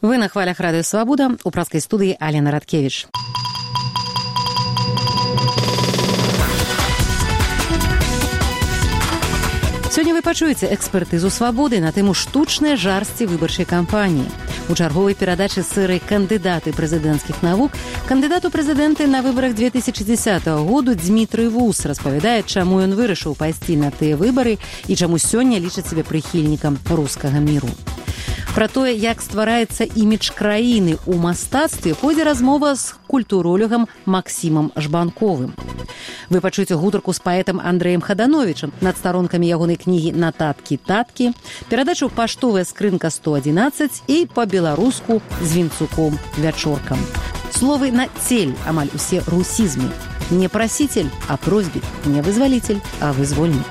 Вы на хвалях радыё «Свабода», у пражскай студыі Алена Радкевіч. Сёння вы пачуеце экспертызу «Свабоды» на тэму штучнай жарсці выбарчай кампаніі. У чарговай перадачы серыі «Кандыдаты прэзідэнцкіх навук» кандыдат у прэзідэнты на выбарах 2010 году Дмітрый Вус распавядае, чаму ён вырашыў пайсці на тыя выбары і чаму сёння лічыць сябе прыхільнікам рускага міру. Пра тое, як ствараецца імідж краіны ў мастацтве, пойдзе размова з культуролюгам Максімам Жбанковым. Вы пачуеце гутарку з паэтам Андрэем Хадановічам над старонкамі ягонай кнігі «Нататкі-таткі», перадачу «Паштовая скрынка 111» і па-беларуску з Вінцуком вячоркам. Словы на цель амаль усе русізмы. Не прасіцель, а просьбіт, не вызваліцель, а вызвольнік.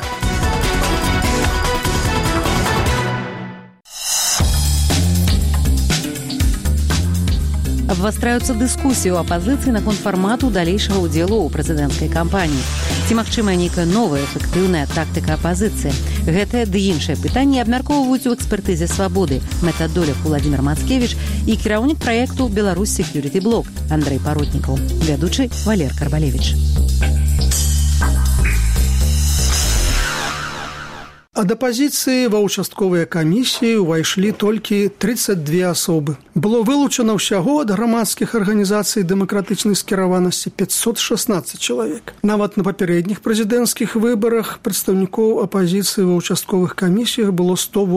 Абвастраюцца дыскусіі ў апазіцыі наконт фармату далейшага ўдзелу ў прэзідэнцкай кампаніі. Ці магчымая нейкая новая эфектыўная тактыка апазіцыі? Гэтае ды іншыя пытанні абмяркоўваюць у экспертызе «Свабоды» метадолог Владимир Мацкевич і кіраўнік праекту «Беларусь Security Block» Андрэй Паротнікаў, вядучы Валер Карбалевіч. Ад апазіцыі ва ўчастковыя камісіі ўвайшлі толькі 32 асобы. Было вылучана ўсяго ад грамадскіх арганізацый дэмакратычнай скіраванасці 516 чалавек. Нават на папярэдніх прэзідэнцкіх выбарах прадстаўнікоў апазіцыі ва ўчастковых камісіях было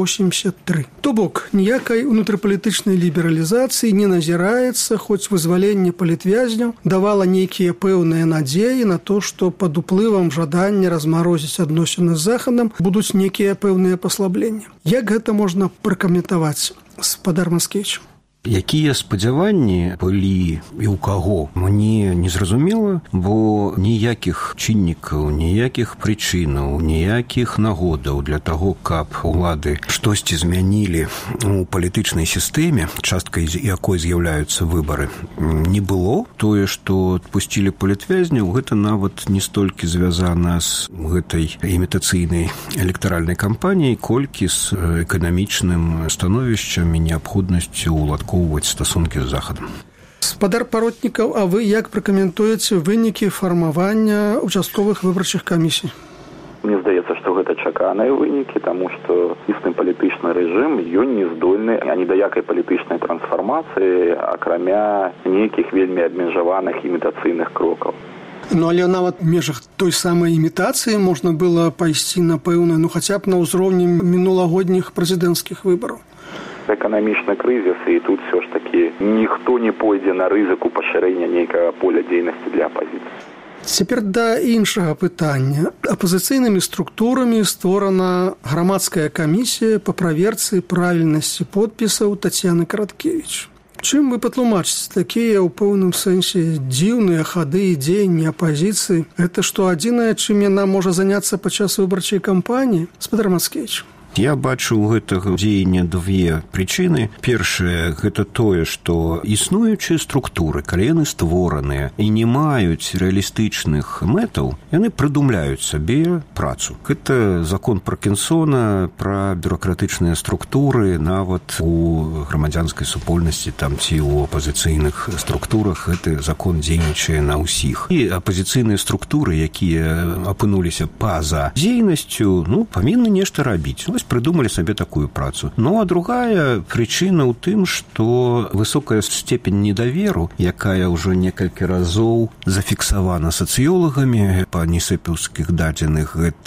183. То бок, ніякай унутрыпалітычнай лібералізацыі не назіраецца, хоць вызваленне палітвязняў давала нейкія пэўныя надзеі на то, што пад уплывам жадання размарозіць адносіны з Захадам будуць некія пэўныя паслабленні. Як гэта можна пракаментаваць, спадар Мацкевіч? Якія спадзяванні былі і ў каго, мне незразумела, бо ніякіх чыннікаў, ніякіх прычынаў, ніякіх нагодаў для таго, каб улады штосьці змянілі у палітычнай сістэме, часткай якой з'яўляюцца выбары, не было. Тое, што адпусцілі палітвязняў, гэта нават не столькі звязана з гэтай імітацыйнай электаральнай кампаніяй, колькі з эканамічным становішчам і неабходнасцю уладкоўваць стасункі з Захадам. Спадар Паротнікаў, а вы як пракаментуеце вынікі фармавання участковых выбарчых камісій? Мне здаецца, што гэта чаканыя вынікі, таму што існы палітычны рэжым, ён не здольны ані да якай палітычнай трансфармацыі, акрамя нейкіх вельмі абмежаваных імітацыйных крокаў. Ну, але нават в межах той самай імітацыі можна было пайсці, напэўна, хаця б на ўзроўні мінулагодніх прэзідэнцкіх выбараў. Эканамічны крызіс, і тут все ж таки ніхто не пойдзе на рызыку пашырэння нейкага поля дзейнасці для апазіцыі. Цяпер да іншага пытання. Апазіцыйнымі структурамі створана грамадская камісія па праверцы правільнасці подпісаў Тацьяны Караткевіч. Чым вы патлумачыце такія ў пэўным сэнсе дзіўныя хады і дзеянні апазіцыі? Гэта што адзінае, чым яна можа заняцца падчас выбарчай кампаніі? Спадар Мацкевіч. Я бачу у гэтага дзеяння две прычыны. Першае, гэта тое, што існуючыя структуры, калі яны створаныя і не маюць рэалістычных мэтаў, яны прыдумляюць сабе працу. Гэта закон Паркінсона пра бюракратычныя структуры, нават у грамадзянскай супольнасці там ці ў апазіцыйных структурах гэты закон дзейнічае на ўсіх. І апазіцыйныя структуры, якія апынуліся па-за дзейнасцю, павінны нешта рабіць. Прыдумалі сабе такую працу. Ну, а другая прычына ў тым, што высокая степень недаверу, якая ўжо некалькі разоў зафіксавана сацыёлагамі, па несэпеўскіх дадзеных, гэта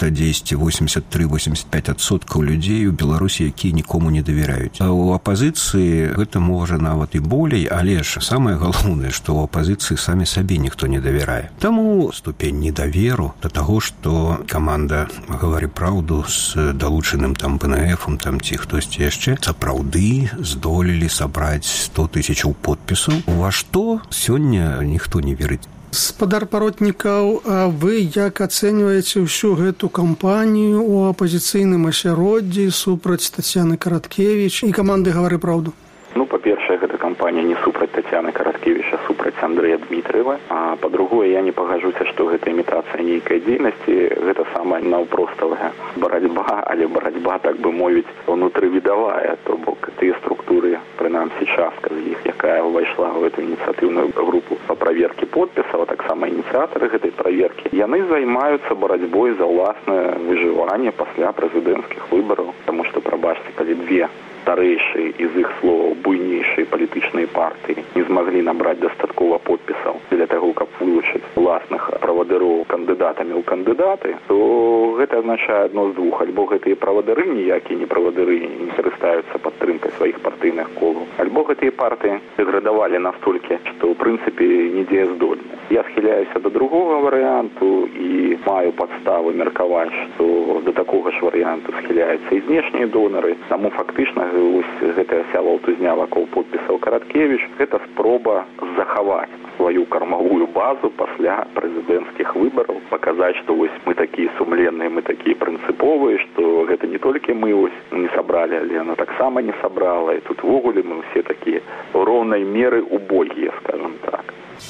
83-85% людзей у Беларусі, якія нікому не давяраюць. А ў апазіцыі гэта можа нават і болей, але ж самае галоўнае, што ў апазіцыі самі сабе ніхто не давярае. Таму ступень недаверу да таго, што каманда «Гавары праўду» з далучаным ПНФ-ам ці хтосьці яшчэ сапраўды здолелі сабраць 100 000 подпісаў. Ва што сёння ніхто не верыць. Спадар Паротнікаў, а вы як ацэньваеце ўсю гэту кампанію ў апазіцыйным асяроддзі супраць Тацьяны Караткевіч і каманды «Гавары праўду»? Па-першае, гэта кампанія кампанія не супраць Тацяны Караткевіч, а супраць Андрэя Дмітриева. А па-другое, я не пагаджуся, што гэта імітацыя нейкай дзейнасці, гэта самая наўпроставая барацьба, але барацьба, так бы мовіць, унутрывідавая, то бок тыя структуры, прынамсі частка з іх, якая ўвайшла ў эту ініцыятыўную групу па праверке подпісаў, а таксама ініцыятары гэтай праверкі, яны займаюцца барацьбой за ўласнае выжыванне пасля прэзідэнцкіх выбараў, таму што, прабачце, калі две старэйшыя і з іх словаў буйнейшыя палітычныя партыі не змаглі набраць дастаткова подпісаў для таго, каб вылучыць уласных правадыроў кандыдатамі ў кандыдаты, то гэта азначае адно з двух. Альбо гэтыя правадыры ніякія не правадыры не карыстаюцца падтрымкай сваіх партыйных колаў, альбо гэтыя партыі дэградавалі настолькі, што ў прынцыпе недзеяздольныя. Я схіляюся да другога варыянту і маю падставы меркаваць, што да такога ж варыянту схіляюцца і знешнія донары. Таму фактычна вось гэтая вся валтузня вакол подпісаў Караткевіч – гэта спроба захаваць сваю кармавую базу пасля прэзідэнцкіх выбараў, паказаць, што вось мы такія сумленныя, мы такія прынцыповыя, што гэта не толькі мы вось не сабралі, але яна таксама не сабрала, і тут ввогуле мы ўсе такія ў роўнай меры убогія, скажам так.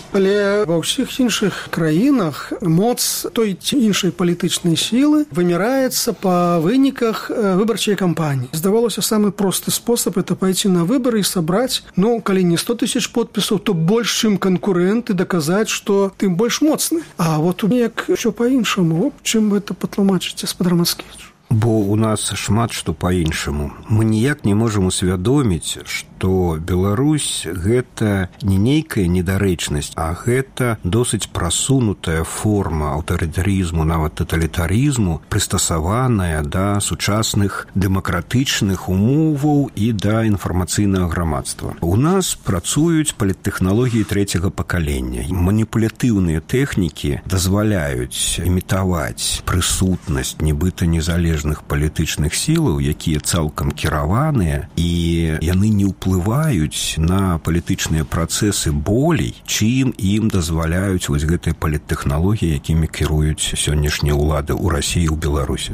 Але ва ўсіх іншых краінах моц той ці іншай палітычнай сілы вымяраецца па выніках выбарчай кампаніі. Здавалося, самы просты спосаб – это пайти на выбары і сабраць, калі не 100 000 подпісаў, то больш, чым канкурэнты, даказаць, што ты больш моцны. А вот неяк ўсё па-іншаму. Чым вы это патлумачыце, гаспадар Мацкевіч? Бо у нас шмат што па-іншаму. Мы ніяк не можам усвядоміць, што Беларусь – гэта не нейкая недарэчнасць, а гэта досыць прасунутая форма аўтарытарызму, нават таталітарызму, прыстасаваная да сучасных дэмакратычных умоваў і да інфармацыйнага грамадства. У нас працуюць паліттэхналогіі трэцяга пакалення. Маніпулятыўныя тэхнікі дазваляюць імітаваць прысутнасць нібыта незалежных палітычных сілаў, якія цалкам кіраваныя, і яны не ўплываюць на палітычныя працэсы болей, чым ім дазваляюць вось гэтыя паліттэхналогіі, якімі кіруюць сённяшнія ўлады ў Расіі і ў Беларусі.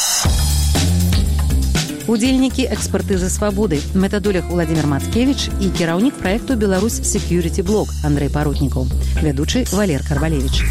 Удзельнікі экспертызы свабоды, метадолях Владимир Мацкевіч і кіраўнік праекту «Беларусь Security Blog» Андрэй Парутнікаў, вядучы Валер Карвалевіч.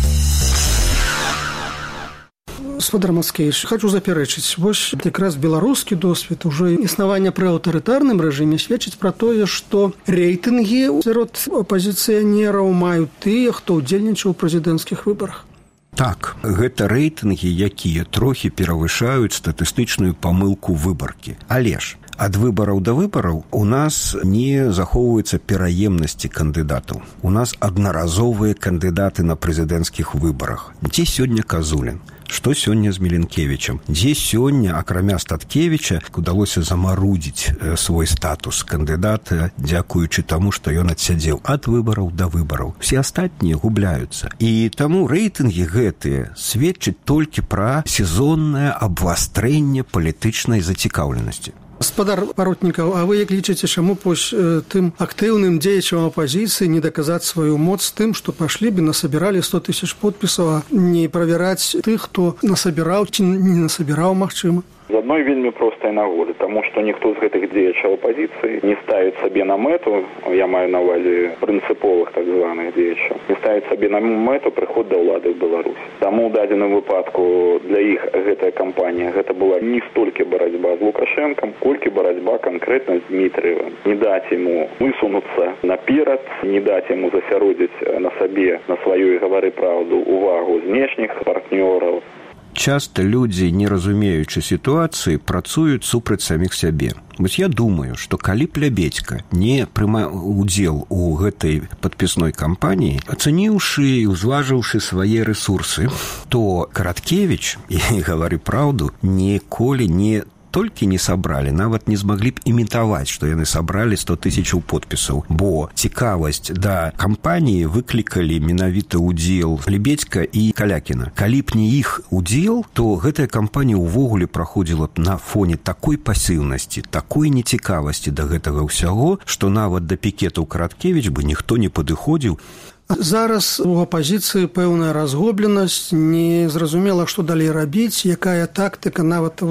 Гаспадар Мацкевіч, хочу запярэчыць. Вось якраз беларускі досвед уже існавання пры аўтарытарным рэжыме сведчыць пра тое, што рэйтынгі сярод апазіцыянераў маюць тыя, хто ўдзельнічаў у прэзідэнцкіх выбарах. Так, гэта рэйтынгі, якія трохі перавышаюць статыстычную памылку выбаркі. Але ж ад выбараў да выбараў у нас не захоўваецца пераемнасці кандыдатаў. У нас аднаразовыя кандыдаты на прэзідэнцкіх выбарах. Дзе сёння Казулін? Што сёння з Міленкевічам? Дзе сёння, акрамя Статкевіча, удалося замарудзіць свой статус кандыдата, дзякуючы таму, што ён адсядзеў ад выбараў да выбараў. Все астатнія губляюцца. І таму рэйтынгі гэтыя сведчаць толькі пра сезоннае абвастрэнне палітычнай зацікаўленасці. Гаспадар Парутнікаў, а вы як лічыце, чаму пось тым актыўным дзеячам апазіцыі не даказаць сваю моц тым, што пашлі бы насабіралі 100 000 подпісаў, а не правяраць тых, хто насабіраў ці не насабіраў, магчыма? З адной вельмі простай нагоды, таму што ніхто з гэтых дзеячаў апазіцыі не ставіць сабе на мэту, я маю на ўвазе прынцыповых так званых дзеячаў, не ставіць сабе на мэту прыход да ўлады ў Беларусі. Таму ў дадзеным выпадку для іх гэтая кампанія гэта была не столькі барацьба з Лукашэнкам, колькі барацьба канкрэтна з Дмітриевым. Не даць яму высунуцца наперад, не даць яму засяродзіць на сабе, на сваёй гавары праўду, увагу знешніх партнёраў. Часта людзі, не разумеючы сітуацыі, працуюць супраць саміх сябе. Вось я думаю, што калі б Лябедзька не прымаў удзел у гэтай падпісной кампаніі, ацаніўшы і ўзважыўшы свае рэсурсы, то Караткевіч, і гавары праўду, ніколі не толькі не сабралі, нават не змаглі б імітаваць, што яны сабралі 100 000 подпісаў, бо цікавасць да кампаніі выклікалі менавіта ўдзел Лебедзька і Калякіна. Калі б не іх удзел, то гэтая кампанія ўвогуле праходзіла б на фоне такой пасіўнасці, такой нецікавасці да гэтага ўсяго, што нават да пікетаў Караткевіч бы ніхто не падыходзіў. Зараз у апазіцыі пэўная разгубленасць, незразумела, што далей рабіць, якая тактыка, нават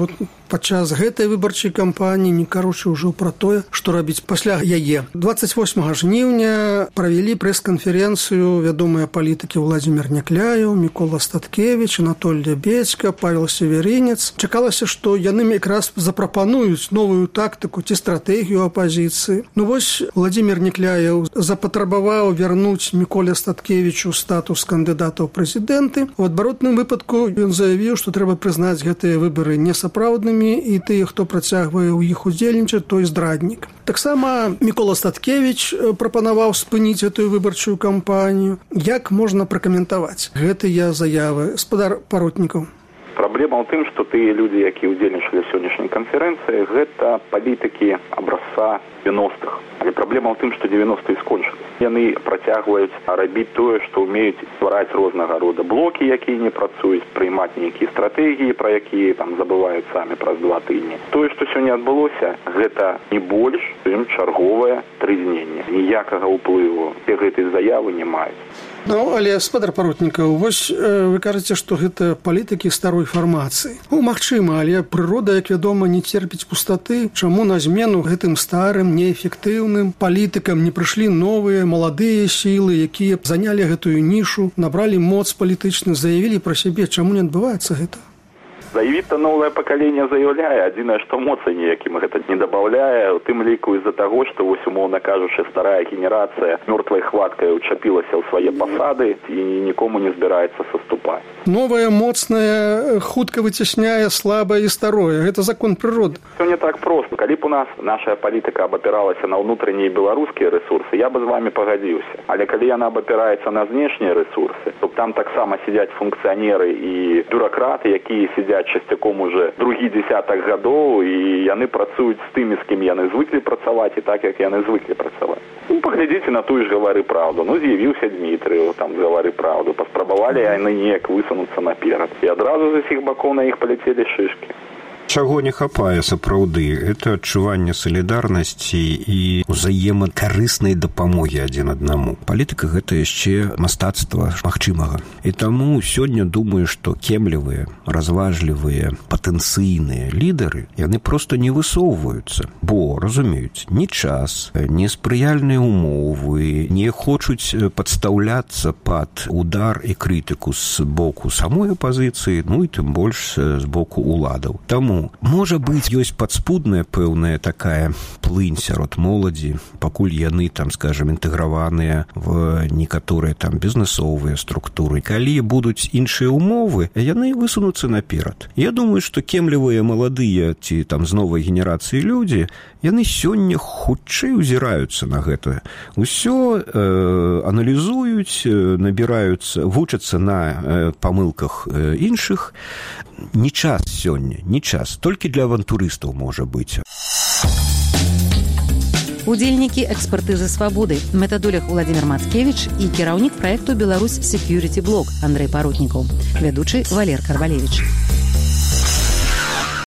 падчас гэтай выбарчай кампаніі, не кажучы ўжо пра тое, што рабіць пасля яе. 28 жніўня правялі прэс-канферэнцыю вядомыя палітыкі Владзімір Някляеў, Мікола Статкевіч, Анатоль Лябедзька, Павел Северінец. Чакалася, што яны якраз запрапануюць новую тактыку ці стратэгію апазіцыі. Ну вось Владзімір Някляеў запатрабаваў вярнуць Міколе Статкевічу статус кандыдата ў прэзідэнты. У адваротным выпадку ён заявіў, што трэба прызнаць гэтыя выбары несапраўднымі, і тыя, хто працягвае ў іх удзельнічаць, той здраднік. Таксама Мікола Статкевіч прапанаваў спыніць гэтую выбарчую кампанію. Як можна пракаментаваць гэтыя заявы, гаспадар Паротнікаў? Праблема ў тым, што тыя людзі, якія ўдзельнічалі ў сённяшняй канферэнцыі, гэта палітыкі абразца 90-х. Але праблема ў тым, што 90-е скончылі. Яны працягваюць рабіць тое, што ўмеюць ствараць рознага рода блокі, якія не працуюць, прыймаць нейкія стратэгіі, пра якія там забываюць самі праз 2 тыдні. Тое, што сёння адбылося, гэта не больш, чым чарговае трызненне. Ніякага ўплыву гэтай заявы не маюць. Ну, але, гаспадар Паротнікаў, вось вы кажаце, што гэта палітыкі старой фармацыі. Ну, магчыма, але прырода, як вядома, не церпіць пустаты. Чаму на змену гэтым старым, неэфектыўным палітыкам не прыйшлі новыя, маладыя сілы, якія занялі гэтую нішу, набралі моц палітычны, заявілі пра сябе, чаму не адбываецца гэта? Заявіць-то новае пакаленне заяўляе, адзінае, што моцы ніякім гэта не дабаўляе, у тым ліку з-за таго, што вось умоўна кажучы, старая генерацыя мёртвай хваткай учапілася ў свае пасады і нікому не збіраецца саступаць. Новае, моцнае, хутка выцясняе слабае і старое. Гэта закон прыроды. Всё не так проста. Калі б у нас наша палітыка абапіралася на ўнутрэннія беларускія рэсурсы, я бы з вами пагадзіўся. Але калі яна абапіраецца на знешнія рэсурсы, то там таксама сядзяць функцыянеры і бюракраты, якія сядзяць часцяком уже другі дзесятак гадоў, і яны працуюць з тымі, з кім яны звыклі працаваць, і так, як яны звыклі працаваць. Ну, паглядзіце на тую ж «Гавары праўду». Ну, з'явіўся Дмітрыеў, там, «Гавары праўду». Паспрабавалі яны неяк высунуцца наперад. І адразу з усіх бакоў на іх паляцелі шышкі. Чаго не хапае сапраўды, это адчуванне салідарнасці і ўзаемакарыснай дапамогі адзін аднаму. Палітыка гэта яшчэ мастацтва магчымага. І таму сёння думаю, што кемлівыя, разважлівыя, патэнцыйныя лідары, яны проста не высоўваюцца, бо разумеюць, ні час, ні спрыяльныя умовы, не хочуць падстаўляцца пад удар і крытыку з боку самой апазіцыі, ну і тым больш з боку уладаў. Таму можа быць, ёсць падспудная пэўная такая плынь сярод моладзі, пакуль яны там, скажем, інтэграваныя в некаторыя там бізнесовыя структуры. Калі будуць іншыя умовы, яны высунуцца наперад. Я думаю, што кемлівыя маладыя ці там з новай генерацыі людзі, яны сёння хутчэй узіраюцца на гэта. Усё аналізуюць, набіраюцца, вучацца на памылках іншых. Не час сёння, не час. Толькі для авантурыстаў можа быць. Удзельнікі экспертызы «Свабоды», метадолог Владзімір Мацкевіч і кіраўнік праекту «Беларусь Security Блог» Андрэй Паротнікаў, вядучы Валер Карвалевіч.